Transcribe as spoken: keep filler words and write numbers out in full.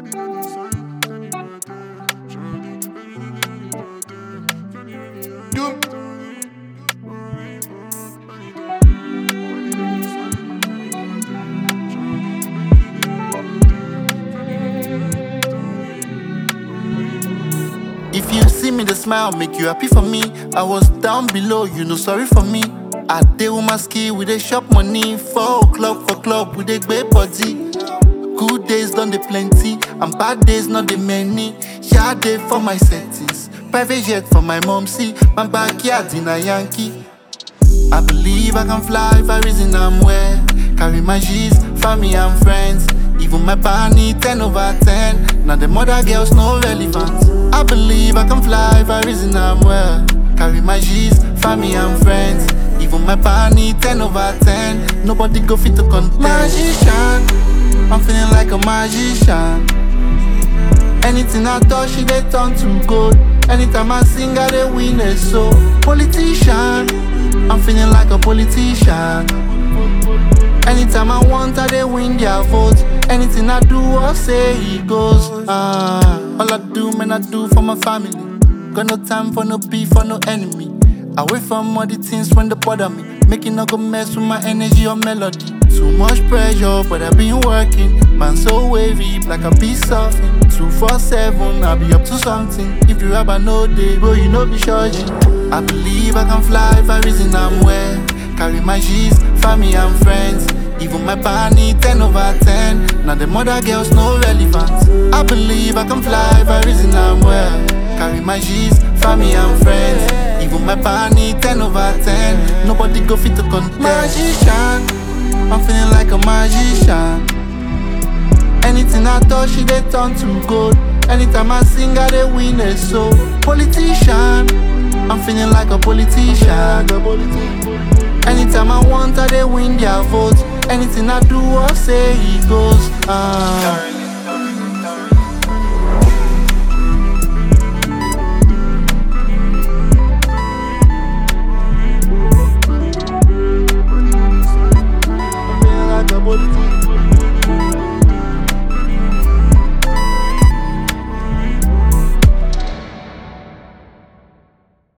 If you see me, the smile make you happy for me. I was down below, you know, sorry for me. I dey with my ski, we dey shop money. Four o'clock for club, we dey gbé body. Good days done dey plenty, and bad days not dey many. Sha dey for my settings, private jet for my mom. See my backyard in a Yankee. I believe I can fly if I reason I'm well. Carry my G's, family and friends. Even my bunny, ten over ten. Now the mother girls no relevant. I believe I can fly if I reason I'm well. Carry my G's, family and friends. Even my bunny, ten over ten. Nobody go fit to contest. Magician, I'm feeling like a magician. Anything I touch, she they turn to gold. Anytime I sing, I they win it. So politician, I'm feeling like a politician. Anytime I want, I they win their votes. Anything I do or say, it goes. Ah, all I do, man, I do for my family. Got no time for no beef or no enemy. Away from all the things when they bother me. Making no go mess with my energy or melody. Too much pressure, but I've been working. Man, so wavy, like a be surfing. two four seven, I'll be up to something. If you rap, I know day, bro, you know be charging. I believe I can fly if I reason I'm well. Carry my G's, family and friends. Even my bunny, ten over ten. Now the mother girls no relevant. I believe I can fly if I reason I'm well. Carry my G's, family and friends. Even my bunny, ten over ten. Nobody go fit to contest. Magician, I'm feeling like a magician. Anything I touch, she they turn to gold. Anytime I sing, I they win it. So politician, I'm feeling like a politician. Anytime I want, I they win their votes. Anything I do or say, it goes. Ah.